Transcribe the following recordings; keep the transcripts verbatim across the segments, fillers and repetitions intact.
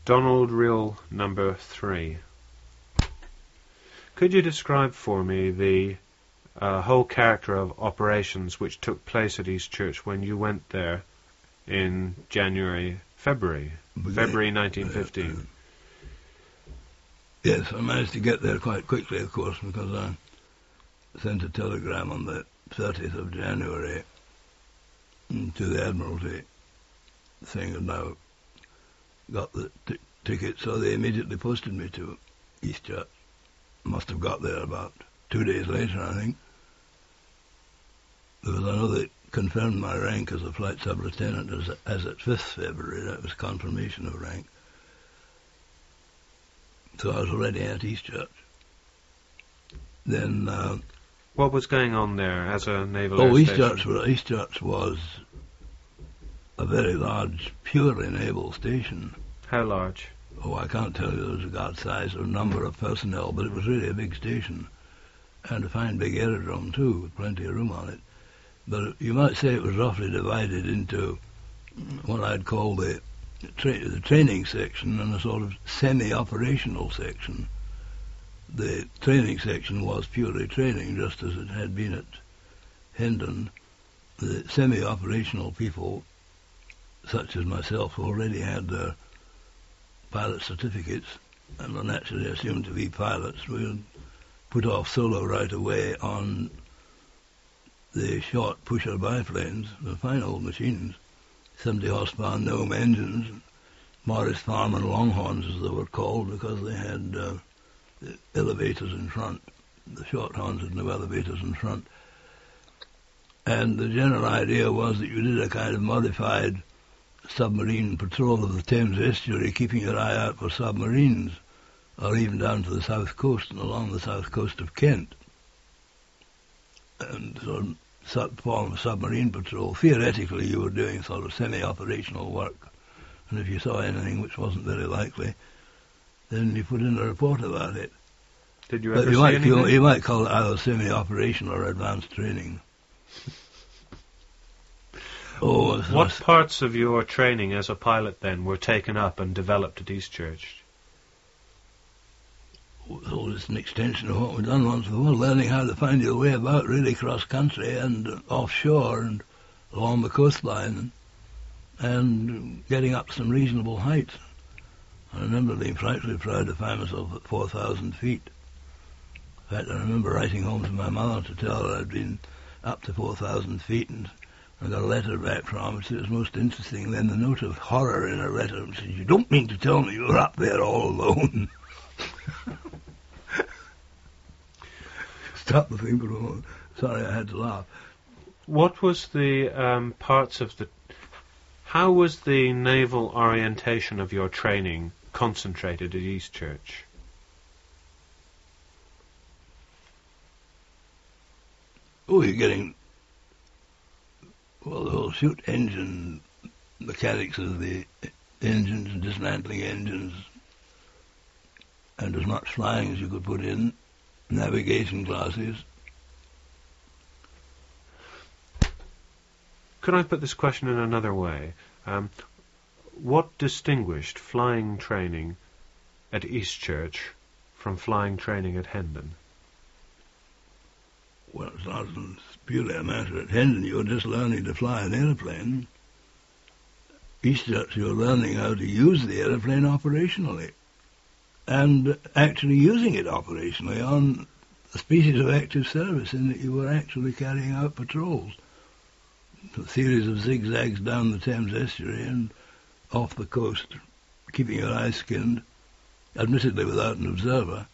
Donald Reel number three. Could you describe for me the uh, whole character of operations which took place at East Church when you went there in January, February, February nineteen fifteen? Uh, yes, I managed to get there quite quickly, of course, because I sent a telegram on the thirtieth of January to the Admiralty saying I'd now got the t- ticket, so they immediately posted me to East Church. Must have got there about two days later, I think. Because I know they confirmed my rank as a flight sub-lieutenant as, as at fifth February. That was confirmation of rank. So I was already at East Church. Then... Uh, what was going on there as a naval oh, air East station? Church, was, East Church was a very large, purely naval station. How large? Oh, I can't tell you the regard size or number of personnel, but it was really a big station. And a fine big aerodrome, too, with plenty of room on it. But you might say it was roughly divided into what I'd call the, tra- the training section and a sort of semi-operational section. The training section was purely training, just as it had been at Hendon. The semi-operational people, such as myself, already had their pilot certificates and were naturally assumed to be pilots. We would put off solo right away on the short pusher biplanes, the fine old machines, seventy horsepower Gnome engines, Morris Farman Longhorns as they were called, because they had uh, the elevators in front. The shorthorns had no elevators in front. And the general idea was that you did a kind of modified submarine patrol of the Thames estuary, keeping your eye out for submarines, or even down to the south coast and along the south coast of Kent. And sort of sub- form of submarine patrol. Theoretically, you were doing sort of semi-operational work, and if you saw anything which wasn't very likely, then you put in a report about it. Did you but ever you see might, anything? you, you might call it either semi-operational or advanced training. Oh, what parts of your training as a pilot then were taken up and developed at East Church? So it's an extension of what we've done once before, learning how to find your way about really cross country and uh, offshore and along the coastline, and, and getting up some reasonable heights. I remember being frightfully proud to find myself at four thousand feet. In fact, I remember writing home to my mother to tell her I'd been up to four thousand feet, and I got a letter back from her, which was most interesting. Then the note of horror in her letter, which said, "You don't mean to tell me you were up there all alone." Stop the thing for a moment. Sorry, I had to laugh. What was the um, parts of the... How was the naval orientation of your training concentrated at East Church? Oh, you're getting... Well, the whole shoot engine mechanics of the engines and dismantling engines, and as much flying as you could put in, navigation classes. Could I put this question in another way? Um, what distinguished flying training at East Church from flying training at Hendon? Well, it's not purely a matter at Hendon. You were just learning to fly an aeroplane. East Church, you were learning how to use the aeroplane operationally, and actually using it operationally on a species of active service, in that you were actually carrying out patrols. A series of zigzags down the Thames estuary and off the coast, keeping your eyes skinned, admittedly without an observer,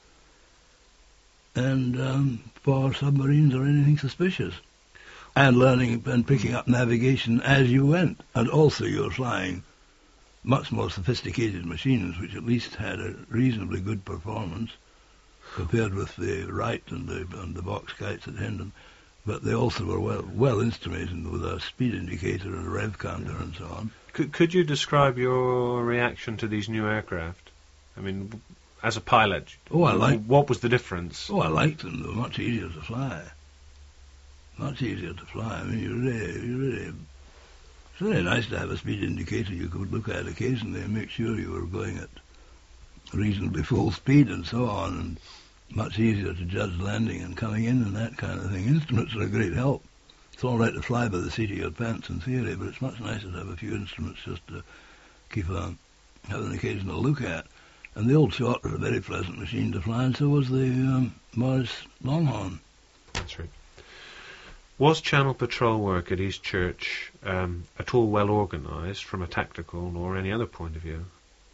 and um, for submarines or anything suspicious, and learning and picking up navigation as you went, and also you were flying much more sophisticated machines, which at least had a reasonably good performance compared with the Wright and the, and the box kites at Hendon. But they also were well, well instrumented with a speed indicator and a rev counter and so on. Could, could you describe your reaction to these new aircraft? I mean, as a pilot, oh, I liked, what was the difference? Oh, I liked them. They were much easier to fly. Much easier to fly. I mean, you really, you really It's very nice to have a speed indicator you could look at occasionally and make sure you were going at reasonably full speed and so on, and much easier to judge landing and coming in and that kind of thing. Instruments are a great help. It's all right to fly by the seat of your pants in theory, but it's much nicer to have a few instruments just to keep a, have an occasional look at. And the old Short was a very pleasant machine to fly, and so was the um, Morris Longhorn. That's right. Was Channel Patrol work at East Church um, at all well organised from a tactical or any other point of view?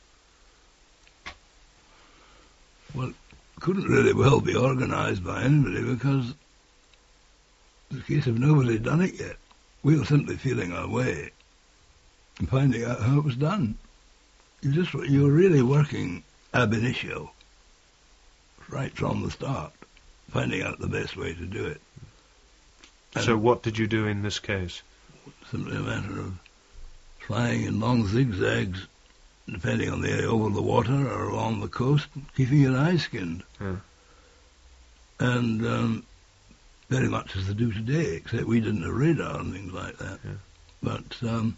Well, it couldn't really well be organised by anybody because in the case of nobody had done it yet. We were simply feeling our way and finding out how it was done. You just you were really working ab initio, right from the start, finding out the best way to do it. And so what did you do in this case? Simply a matter of flying in long zigzags, depending on the area, over the water or along the coast, keeping your eyes skinned. Yeah. And um, very much as they do today, except we didn't have radar and things like that. Yeah. But um,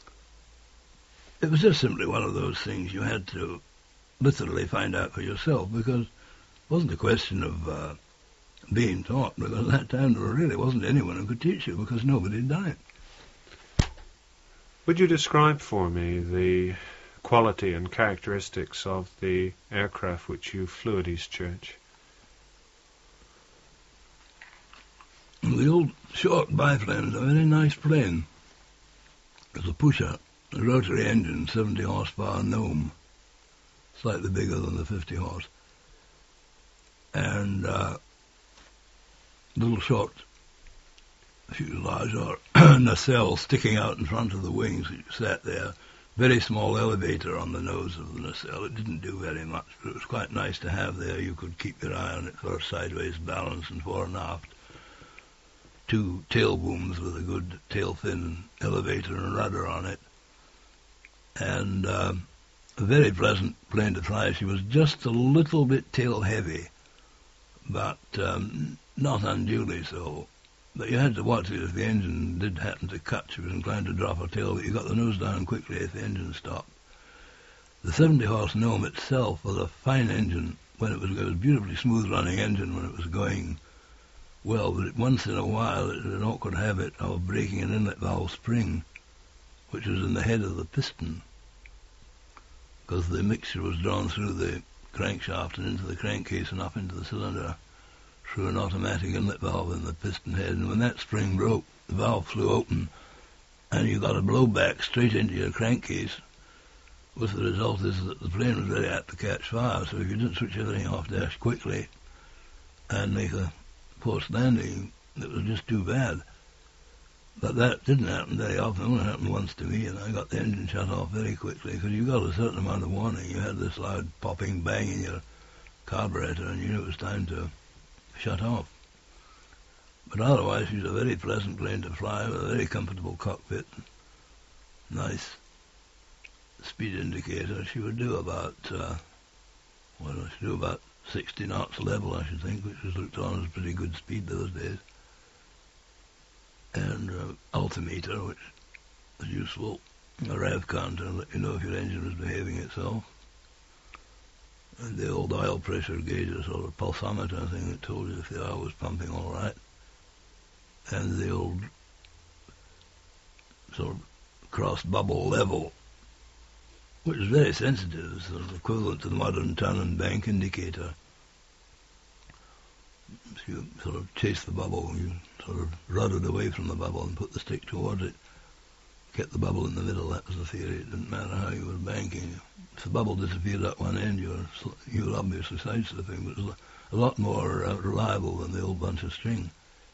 it was just simply one of those things you had to literally find out for yourself, because it wasn't a question of uh, being taught, because at that time there really wasn't anyone who could teach you, because nobody had done it. Would you describe for me the quality and characteristics of the aircraft which you flew at East Church? The old Short biplane is a very nice plane. It's a pusher, a rotary engine, seventy horsepower Gnome, slightly bigger than the fifty horse, and uh, little short fuselage or nacelle sticking out in front of the wings. You sat there, very small elevator on the nose of the nacelle. It didn't do very much, but it was quite nice to have there. You could keep your eye on it for sideways balance and fore and aft. Two tail booms with a good tail fin elevator and rudder on it. And um, a very pleasant plane to fly. She was just a little bit tail heavy, but um, not unduly so. But you had to watch it if the engine did happen to cut. She was inclined to drop her tail, but you got the nose down quickly if the engine stopped. The seventy horse Gnome itself was a fine engine when it was, it was a beautifully smooth running engine when it was going well, but once in a while it had an awkward habit of breaking an inlet valve spring, which was in the head of the piston, because the mixture was drawn through the crankshaft and into the crankcase and up into the cylinder through an automatic inlet valve in the piston head, and when that spring broke, the valve flew open, and you got a blowback straight into your crankcase, with the result is that the plane was very apt to catch fire, so if you didn't switch everything off dash quickly and make a forced landing, it was just too bad. But that didn't happen very often. It only happened once to me, and I got the engine shut off very quickly, because you got a certain amount of warning. You had this loud popping bang in your carburetor, and you knew it was time to shut off. But otherwise, she was a very pleasant plane to fly, with a very comfortable cockpit, nice speed indicator. She would do about, uh, what did she do, about sixty knots level, I should think, which was looked on as pretty good speed those days. And uh, altimeter, which was useful, a rev counter, let you know if your engine was behaving itself. And the old oil pressure gauge, a sort of pulsometer thing that told you if the oil was pumping all right. And the old sort of cross bubble level, which is very sensitive, it's sort of equivalent to the modern ton and bank indicator. So you sort of chase the bubble, you sort of ruddered away from the bubble and put the stick towards it, kept the bubble in the middle. That was the theory. It didn't matter how you were banking. If the bubble disappeared at one end, you were, you were obviously side-slipping, but it was a lot more uh, reliable than the old bunch of string.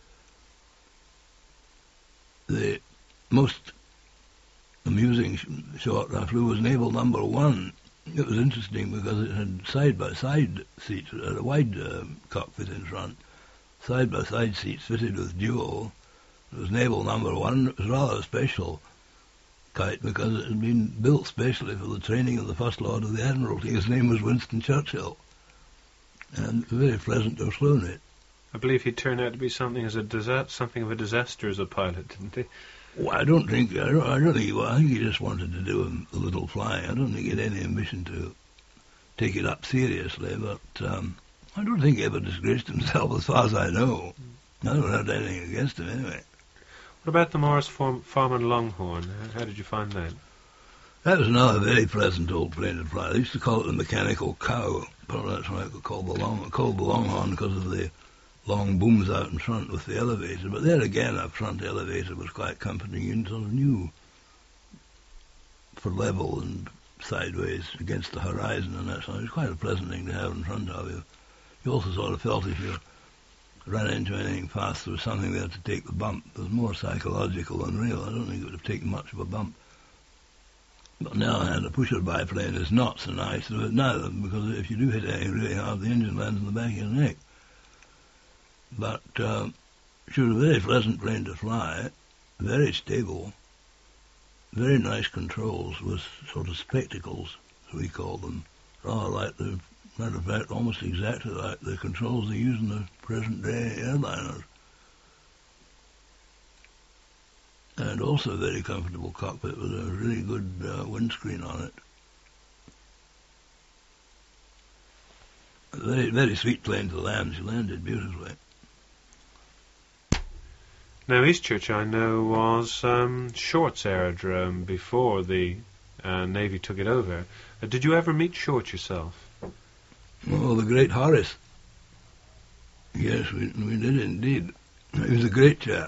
The most amusing sh- short I flew was Naval Number One. It was interesting because it had side-by-side seats, it had a wide uh, cockpit in front, side-by-side seats fitted with dual. It was Naval Number One. It was rather a special kite because it had been built specially for the training of the First Lord of the Admiralty. His name was Winston Churchill, and it was very pleasant to have flown it. I believe he turned out to be something as a disa- something of a disaster as a pilot, didn't he? Well, I don't think, I don't, I don't think, well, I think he just wanted to do a, a little flying. I don't think he had any ambition to take it up seriously, but um, I don't think he ever disgraced himself as far as I know. I don't have anything against him anyway. What about the Morris Farm, Farman Longhorn? How did you find that? That was another very pleasant old plane to fly. They used to call it the mechanical cow. Probably that's why I called the long, called the Longhorn because of the long booms out in front with the elevator. But there again, a front elevator was quite comforting and sort of new for level and sideways against the horizon and that. So it was quite a pleasant thing to have in front of you. You also sort of felt if you ran into anything fast, there was something there to take the bump. It was more psychological than real. I don't think it would have taken much of a bump. But now and a pusher biplane is not so nice, but neither, because if you do hit anything really hard, the engine lands in the back of your neck. But uh, she was a very pleasant plane to fly, very stable, very nice controls with sort of spectacles, as we call them, rather like the, matter of fact, almost exactly like the controls they use in the present day airliners. And also a very comfortable cockpit with a really good uh, windscreen on it. A very, very sweet plane to land. She landed beautifully. Now, Eastchurch, I know, was um, Short's aerodrome before the uh, Navy took it over. Uh, did you ever meet Short yourself? Oh, the great Horace. Yes, we, we did indeed. He was a great chap.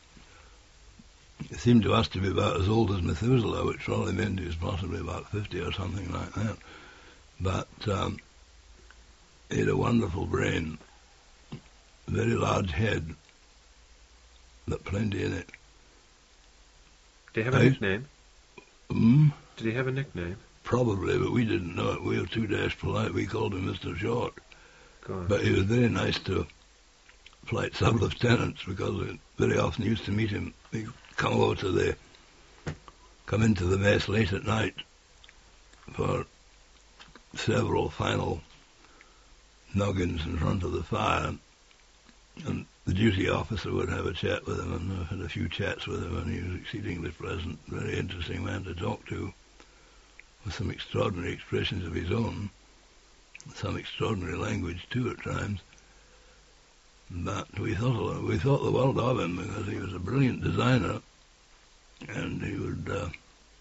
He seemed to us to be about as old as Methuselah, which probably meant he was possibly about fifty or something like that. But um, he had a wonderful brain, a very large head, but plenty in it. Did he have a I, nickname? Hmm? Did he have a nickname? Probably, but we didn't know it. We were too dash polite. We called him Mister Short. Go on. But he was very nice to flight sub-lieutenants because we very often used to meet him. He'd come over to the, come into the mess late at night for several final noggins in front of the fire, and the duty officer would have a chat with him, and I had a few chats with him, and he was exceedingly pleasant, very interesting man to talk to, with some extraordinary expressions of his own, some extraordinary language too at times. But we thought we thought the world of him because he was a brilliant designer, and he would uh,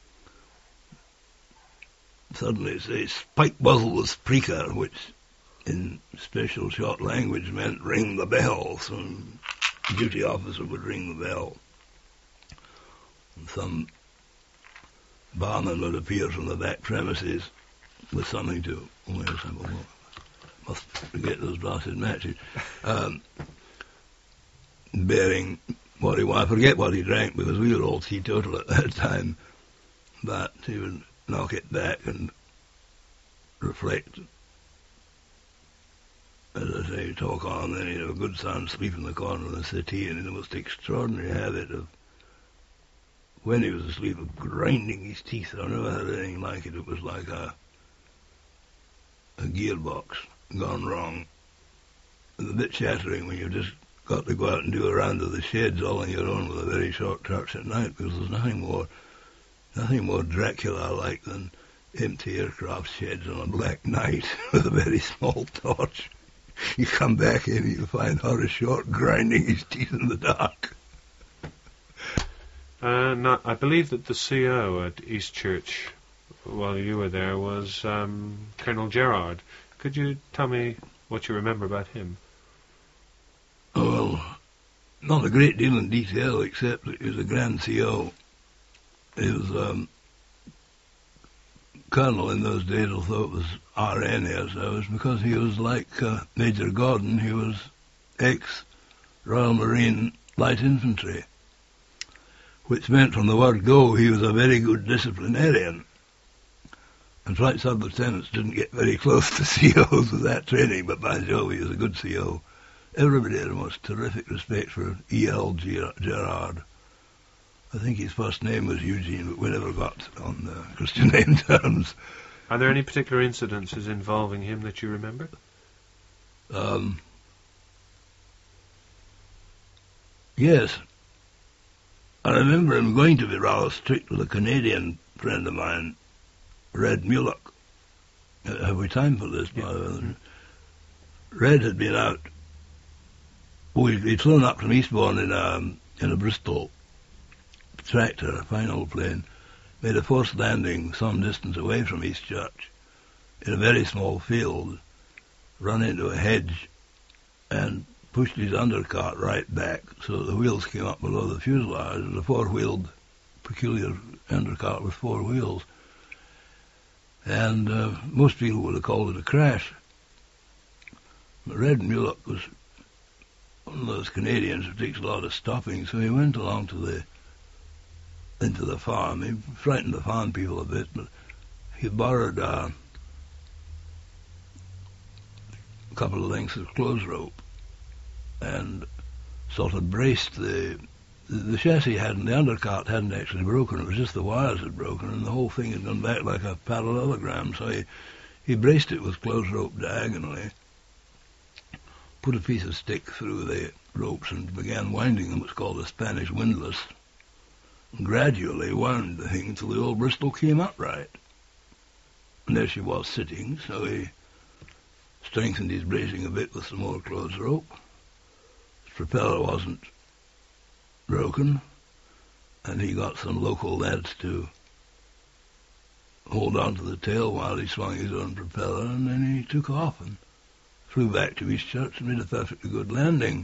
suddenly say "spike muzzle with preaker," which in special short language meant ring the bell. So the duty officer would ring the bell, and some barman would appear from the back premises with something to. Oh, wait a second, must forget those blasted matches. Um, bearing what he wanted. I forget what he drank because we were all teetotal at that time. But he would knock it back and reflect. As I say, talk on, and then he'd have a good sound sleep in the corner of the settee, and he had the most extraordinary habit of, when he was asleep, of grinding his teeth. I never had anything like it. It was like a a gearbox gone wrong. It's a bit shattering when you've just got to go out and do a round of the sheds all on your own with a very short torch at night, because there's nothing more, nothing more Dracula-like than empty aircraft sheds on a black night with a very small torch. You come back in and you find Horace Short grinding his teeth in the dark. Uh, no, I believe that the C O at Eastchurch, while you were there, was um, Colonel Gerard. Could you tell me what you remember about him? Oh, well, not a great deal in detail, except that he was a grand C O. He was um, colonel in those days, although it was R N here, so it was because he was like uh, Major Gordon. He was ex-Royal Marine Light Infantry, which meant from the word go he was a very good disciplinarian. And flight sub-lieutenants didn't get very close to C Os with that training, but by Jove, he was a good C O. Everybody had the most terrific respect for E L Gerard. I think his first name was Eugene, but we never got on uh, Christian name terms. Are there any particular incidences involving him that you remember? Um, yes. I remember him going to be rather strict with a Canadian friend of mine, Red Mulock. Uh, have we time for this? Yeah. Red had been out. Oh, he'd, he'd flown up from Eastbourne in a, in a Bristol tractor, a fine old plane, made a forced landing some distance away from East Church in a very small field, run into a hedge, and pushed his undercart right back so that the wheels came up below the fuselage. It was a four-wheeled, peculiar undercart with four wheels. And uh, most people would have called it a crash. But Red Mulock was one of those Canadians who takes a lot of stopping, so he went along to the into the farm. He frightened the farm people a bit, but he borrowed uh, a couple of lengths of clothes rope and sort of braced the, the the chassis hadn't, the undercart hadn't actually broken, it was just the wires had broken, and the whole thing had gone back like a parallelogram, so he, he braced it with clothes rope diagonally, put a piece of stick through the ropes and began winding them, what's called a Spanish windlass, and gradually wound the thing until the old Bristol came upright. And there she was sitting, so he strengthened his bracing a bit with some more clothes rope. Propeller wasn't broken, and he got some local lads to hold on to the tail while he swung his own propeller, and then he took off and flew back to East Church and made a perfectly good landing.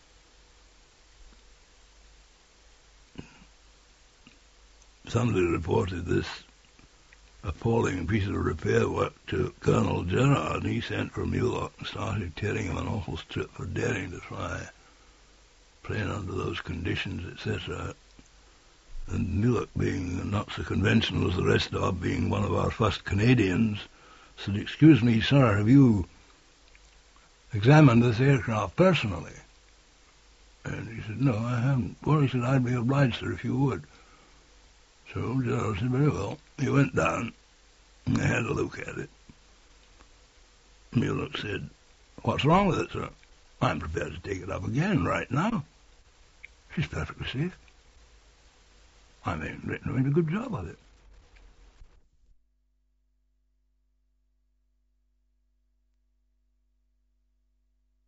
Somebody reported this appalling piece of repair work to Colonel Gerard, and he sent for Mulock and started tearing him an awful strip for daring to try playing under those conditions, et cetera. And Mulock, being not so conventional as the rest of, being one of our first Canadians, said, "Excuse me, sir, have you examined this aircraft personally?" And he said, "No, I haven't." "Well," he said, "I'd be obliged, sir, if you would." So Gerald said, "Very well." He went down and they had a look at it. Mulock said, "What's wrong with it, sir?" "I'm prepared to take it up again right now. She's perfectly safe. I mean, they made a good job of it."